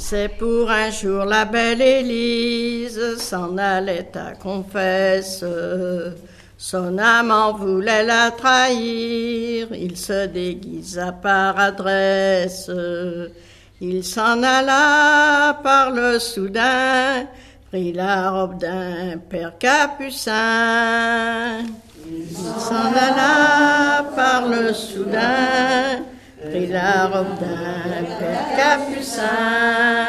C'est pour un jour la belle Élise s'en allait à confesse. Son amant voulait la trahir, il se déguisa par adresse. Il s'en alla par le soudain, prit la robe d'un père capucin. Il s'en alla par le soudain, prit la robe d'un père capucin.